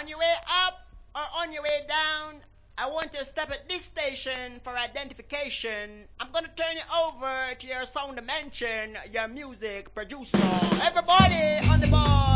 On your way up or on your way down, I want you to stop at this station for identification. I'm gonna turn you over to your sound dimension, your music producer. Everybody on the board.